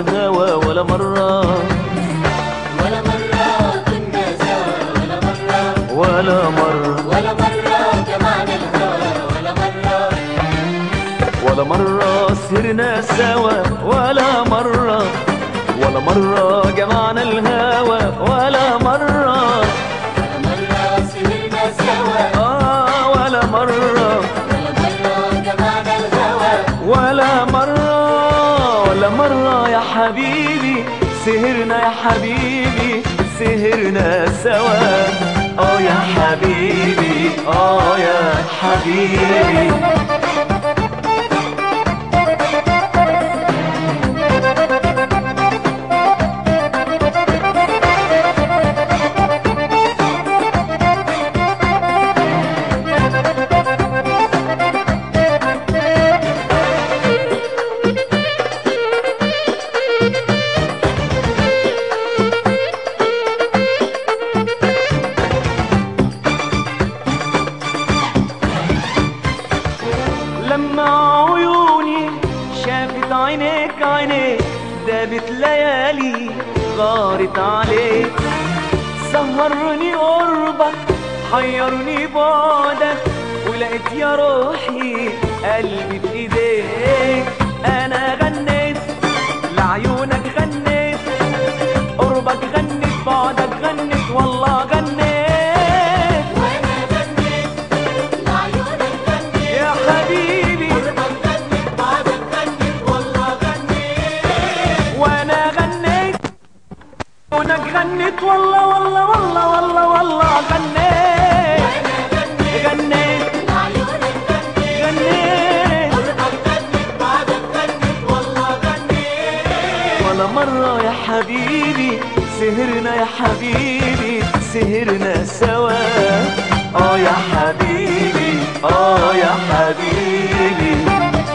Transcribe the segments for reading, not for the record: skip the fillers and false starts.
الهوى ولا مرة، ولا مرة كنا سوا، ولا مرة، ولا مرة جمعنا الهوى، ولا مرة سهرنا سوا، ولا مرة، ولا مرة جمعنا الهوى ولا مرة، سهرنا سوا، ولا مرة، جمعنا الهوى، ولا مرة، ولا مرة يا حبيبي سهرنا يا حبيبي سهرنا سوا. يا حبيبي يا حبيبي. لما عيوني شافت عينيك عينيك دابت ليالي غارت عليك، سهرني قربك حيرني بعدك ولقيت يا روحي قلبي في ايديك. انا غنيت لعيونك غنيت، قربك غنيت بعدك غنيت والله غنيت، غنيت والله والله والله والله والله غنيت، غنيت لعيونك غنيت، بعدك غنيت والله غنيت. ولا مرة يا حبيبي سهرنا يا حبيبي سهرنا سوا. يا حبيبي يا حبيبي.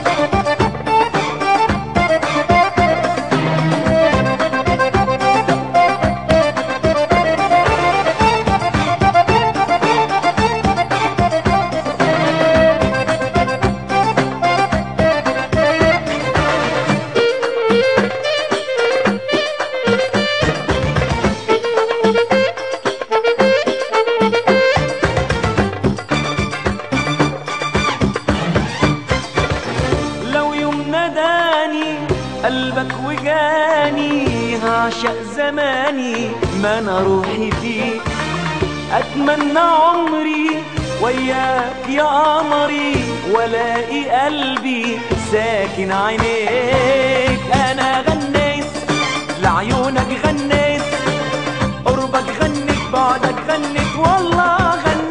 قلبك وجاني هعشق زماني ما انا روحي فيك، اتمنى عمري وياك يا قمري والاقي قلبي ساكن عينيك. انا غنيت لعيونك غنيت، قربك غنيت بعدك غنيت والله غنيت،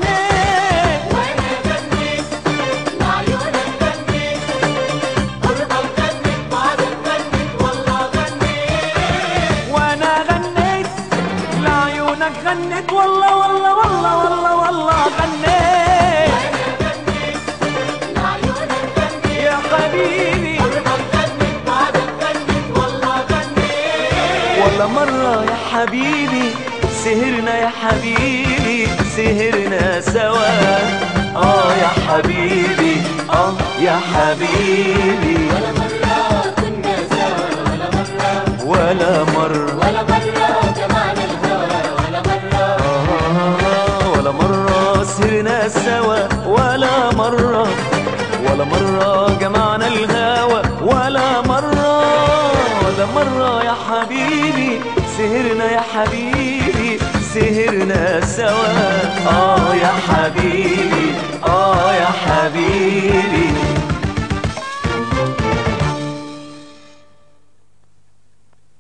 غنيت والله والله والله والله والله غنيت، يا حبيبي ولا مرة يا حبيبي سهرنا يا حبيبي سهرنا سوا. يا حبيبي يا حبيبي. ولا مرة كنا سوا، ولا مرة، ولا مرة جمعنا الهوى، ولا مرة سهرنا سوا، ولا مرة، ولا مرة جمعنا الهوى ولا مرة، ولا مرة يا حبيبي سهرنا يا حبيبي سهرنا سوا. يا حبيبي